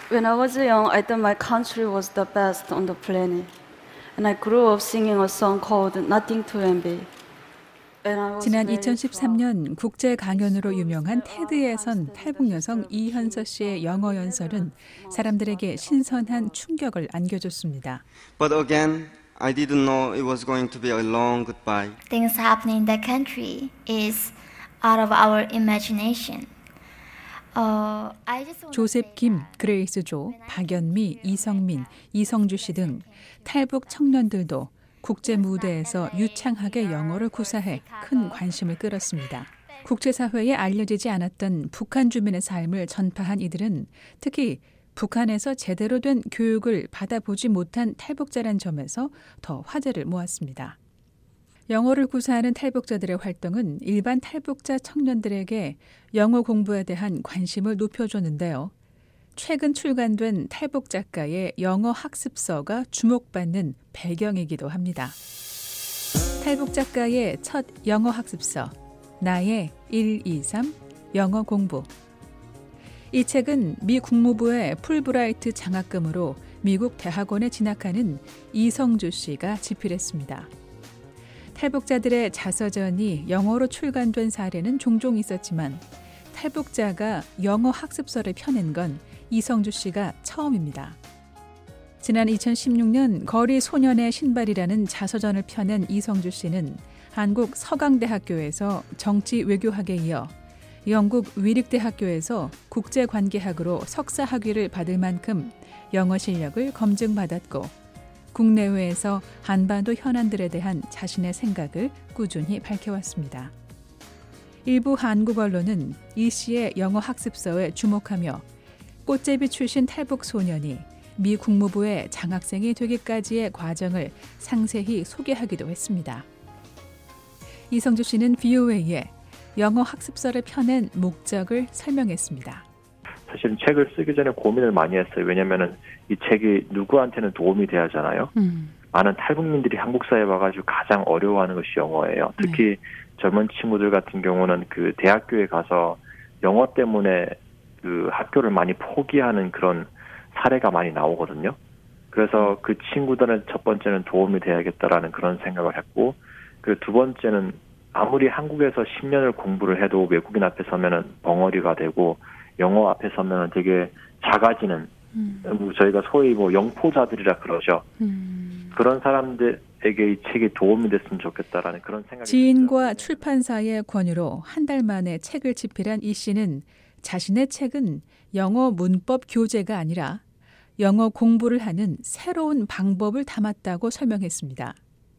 When I was young, I thought my country was the best on the planet. And I grew up singing a song called Nothing to Envy. 지난 2013년 국제 강연으로 유명한 테드에선 탈북 여성 이현서 씨의 영어 연설은 사람들에게 신선한 충격을 안겨줬습니다. But again, I didn't know it was going to be a long goodbye. Things happening in that country is out of our imagination. 조셉 김, 그레이스 조, 박연미, 이성민, 이성주 씨 등 탈북 청년들도 국제 무대에서 유창하게 영어를 구사해 큰 관심을 끌었습니다. 국제사회에 알려지지 않았던 북한 주민의 삶을 전파한 이들은 특히 북한에서 제대로 된 교육을 받아보지 못한 탈북자란 점에서 더 화제를 모았습니다. 영어를 구사하는 탈북자들의 활동은 일반 탈북자 청년들에게 영어 공부에 대한 관심을 높여줬는데요. 최근 출간된 탈북 작가의 영어 학습서가 주목받는 배경이기도 합니다. 탈북 작가의 첫 영어 학습서, 나의 123 영어 공부. 이 책은 미 국무부의 풀브라이트 장학금으로 미국 대학원에 진학하는 이성주 씨가 집필했습니다. 탈북자들의 자서전이 영어로 출간된 사례는 종종 있었지만 탈북자가 영어 학습서를 펴낸 건 이성주 씨가 처음입니다. 지난 2016년 거리 소년의 신발이라는 자서전을 펴낸 이성주 씨는 한국 서강대학교에서 정치 외교학에 이어 영국 위릭대학교에서 국제관계학으로 석사 학위를 받을 만큼 영어 실력을 검증받았고 국내외에서 한반도 현안들에 대한 자신의 생각을 꾸준히 밝혀왔습니다. 일부 한국 언론은 이 씨의 영어 학습서에 주목하며 꽃제비 출신 탈북 소년이 미 국무부의 장학생이 되기까지의 과정을 상세히 소개하기도 했습니다. 이성주 씨는 VOA에 영어 학습서를 펴낸 목적을 설명했습니다. 사실은 책을 쓰기 전에 고민을 많이 했어요. 왜냐하면 이 책이 누구한테는 도움이 돼야 하잖아요. 많은 탈북민들이 한국 사회에 와가지고 가장 어려워하는 것이 영어예요. 특히 젊은 친구들 같은 경우는 그 대학교에 가서 영어 때문에 그 학교를 많이 포기하는 그런 사례가 많이 나오거든요. 그래서 그 친구들은 첫 번째는 도움이 돼야겠다라는 그런 생각을 했고, 그 두 번째는 아무리 한국에서 10년을 공부를 해도 외국인 앞에 서면은 벙어리가 되고 영어 앞에 서면은 되게 작아지는 저희가 소위 뭐 영포자들이라 그러죠. 그런 사람들에게 이 책이 도움이 됐으면 좋겠다라는 그런 생각이 지인과 출판사의 권유로 한 달 만에 책을 집필한 이 씨는 자신의 책은 영어 문법 교재가 아니라 영어 공부를 하는 새로운 방법을 담았다고 설명했습니다.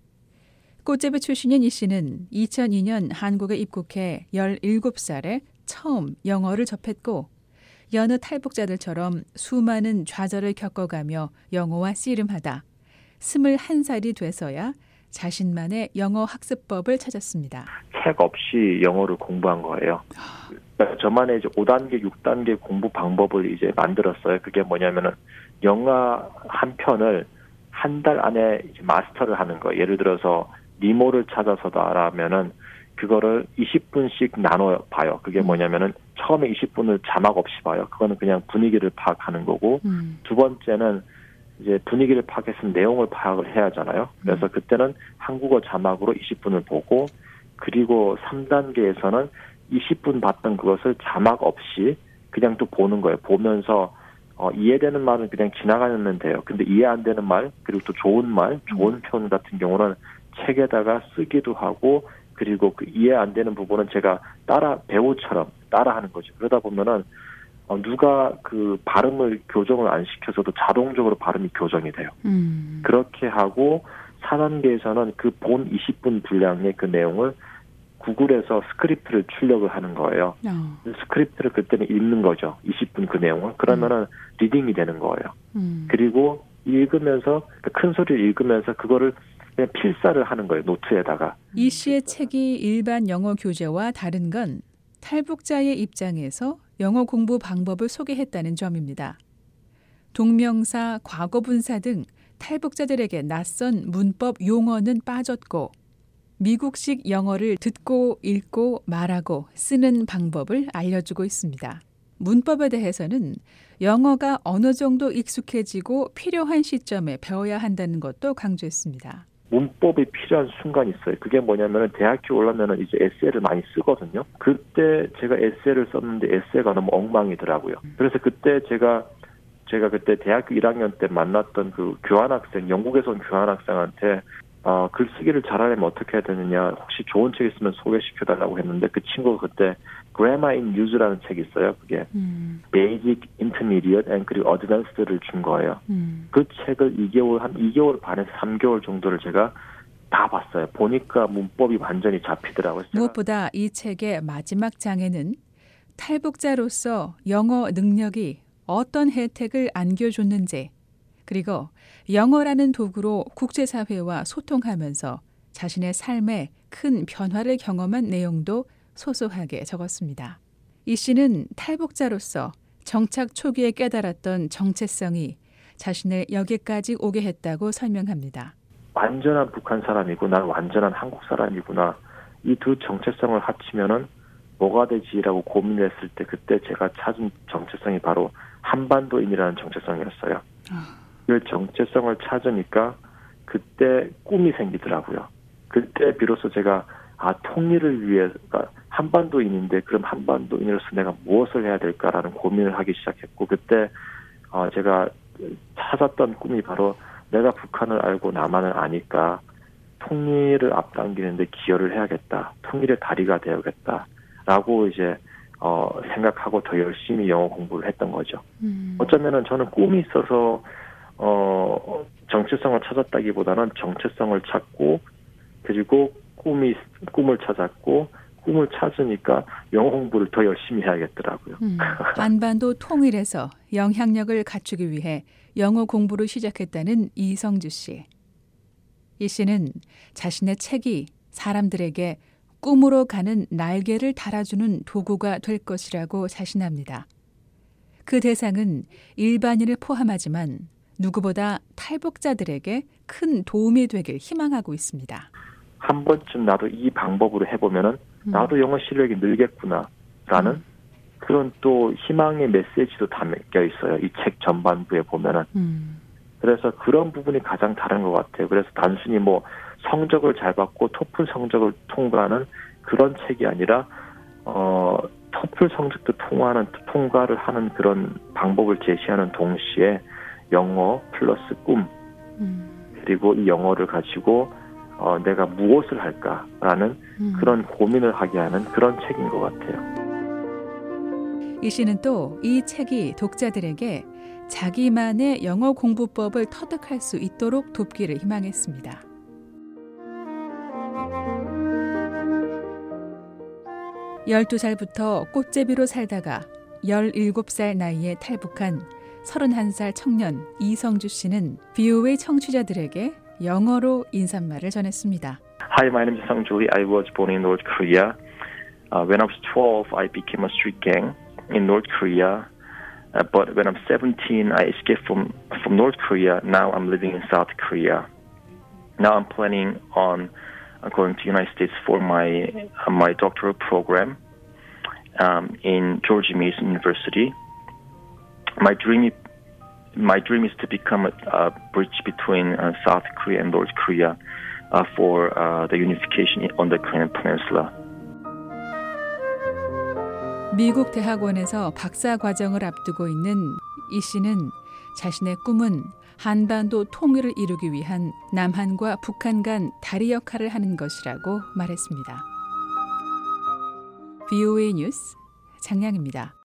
꽃제비 출신인 이 씨는 2002년 한국에 입국해 17살에 처음 영어를 접했고 여느 탈북자들처럼 수많은 좌절을 겪어가며 영어와 씨름하다 21살이 돼서야 자신만의 영어 학습법을 찾았습니다. 책 없이 영어를 공부한 거예요. 저만의 이제 5단계, 6단계 공부 방법을 이제 만들었어요. 그게 뭐냐면은 영화 한 편을 한 달 안에 이제 마스터를 하는 거예요. 예를 들어서 니모를 찾아서다라면은 그거를 20분씩 나눠 봐요. 그게 뭐냐면은 처음에 20분을 자막 없이 봐요. 그거는 그냥 분위기를 파악하는 거고, 두 번째는 이제 분위기를 파악했으면 내용을 파악을 해야 하잖아요. 그래서 그때는 한국어 자막으로 20분을 보고, 그리고 3단계에서는 20분 봤던 그것을 자막 없이 그냥 또 보는 거예요. 보면서 이해되는 말은 그냥 지나가면 돼요. 근데 이해 안 되는 말, 그리고 또 좋은 말, 좋은 표현 같은 경우는 책에다가 쓰기도 하고, 그리고 그 이해 안 되는 부분은 제가 배우처럼 따라하는 거죠. 그러다 보면은 누가 그 발음을 교정을 안 시켜서도 자동적으로 발음이 교정이 돼요. 그렇게 하고 4단계에서는 그 본 20분 분량의 그 내용을 구글에서 스크립트를 출력을 하는 거예요. 스크립트를 그때는 읽는 거죠. 20분 그 내용을. 그러면은 리딩이 되는 거예요. 그리고 읽으면서 큰 소리를 읽으면서 그거를 그냥 필사를 하는 거예요. 노트에다가. 이 씨의 책이 일반 영어 교재와 다른 건 탈북자의 입장에서 영어 공부 방법을 소개했다는 점입니다. 동명사, 과거분사 등 탈북자들에게 낯선 문법 용어는 빠졌고 미국식 영어를 듣고 읽고 말하고 쓰는 방법을 알려주고 있습니다. 문법에 대해서는 영어가 어느 정도 익숙해지고 필요한 시점에 배워야 한다는 것도 강조했습니다. 문법이 필요한 순간이 있어요. 그게 뭐냐면은 대학교 올라면은 이제 에세이를 많이 쓰거든요. 그때 제가 에세이를 썼는데 에세이가 너무 엉망이더라고요. 그래서 그때 제가 그때 대학교 1학년 때 만났던 그 교환학생, 영국에서 온 교환학생한테 글쓰기를 잘하려면 어떻게 해야 되느냐, 혹시 좋은 책 있으면 소개시켜달라고 했는데 그 친구가 그때 Grammar in Use라는 책이 있어요. 그게 Basic, Intermediate, and 그리고 Advanced를 준 거예요. 그 책을 한 2개월 반에서 3개월 정도를 제가 다 봤어요. 보니까 문법이 완전히 잡히더라고요. 무엇보다 이 책의 마지막 장에는 탈북자로서 영어 능력이 어떤 혜택을 안겨줬는지, 그리고 영어라는 도구로 국제사회와 소통하면서 자신의 삶에 큰 변화를 경험한 내용도 소소하게 적었습니다. 이 씨는 탈북자로서 정착 초기에 깨달았던 정체성이 자신을 여기까지 오게 했다고 설명합니다. 완전한 북한 사람이고 난 완전한 한국 사람이구나. 이 두 정체성을 합치면은 뭐가 되지라고 고민을 했을 때 그때 제가 찾은 정체성이 바로 한반도인이라는 정체성이었어요. 그 정체성을 찾으니까 그때 꿈이 생기더라고요. 그때 비로소 제가 통일을 위해 한반도인인데 그럼 한반도인으로서 내가 무엇을 해야 될까라는 고민을 하기 시작했고 그때 제가 찾았던 꿈이 바로 내가 북한을 알고 남한을 아니까 통일을 앞당기는데 기여를 해야겠다. 통일의 다리가 되어야겠다라고 이제 생각하고 더 열심히 영어 공부를 했던 거죠. 어쩌면은 저는 꿈이 있어서 정체성을 찾았다기보다는 정체성을 찾고 그리고 꿈을 찾았고 꿈을 찾으니까 영어 공부를 더 열심히 해야겠더라고요. 한반도 통일에서 영향력을 갖추기 위해 영어 공부를 시작했다는 이성주 씨. 이 씨는 자신의 책이 사람들에게 꿈으로 가는 날개를 달아주는 도구가 될 것이라고 자신합니다. 그 대상은 일반인을 포함하지만 누구보다 탈북자들에게 큰 도움이 되길 희망하고 있습니다. 한 번쯤 나도 이 방법으로 해보면은 나도 영어 실력이 늘겠구나라는 그런 또 희망의 메시지도 담겨 있어요. 이 책 전반부에 보면은. 그래서 그런 부분이 가장 다른 것 같아요. 그래서 단순히 뭐 성적을 잘 받고 토플 성적을 통과하는 그런 책이 아니라 토플 성적도 통과를 하는 그런 방법을 제시하는 동시에 영어 플러스 꿈 그리고 이 영어를 가지고 내가 무엇을 할까라는 그런 고민을 하게 하는 그런 책인 것 같아요. 이 씨는 또 이 책이 독자들에게 자기만의 영어 공부법을 터득할 수 있도록 돕기를 희망했습니다. 12살부터 꽃제비로 살다가 17살 나이에 탈북한 31살 청년 이성주 씨는 VOA 청취자들에게 영어로 인사말을 전했습니다. Hi, my name is Sang-Juli. I was born in North Korea. When I was 12, I became a street gang in North Korea. But when I'm 17, I escaped from North Korea. Now I'm living in South Korea. Now I'm planning on going to the United States for my doctoral program in George Mason University. My dream is to become a bridge between South Korea and North Korea for the unification on the Korean Peninsula. 미국 대학원에서 박사 과정을 앞두고 있는 이 씨는 자신의 꿈은 한반도 통일을 이루기 위한 남한과 북한 간 다리 역할을 하는 것이라고 말했습니다. VOA 뉴스 장량입니다.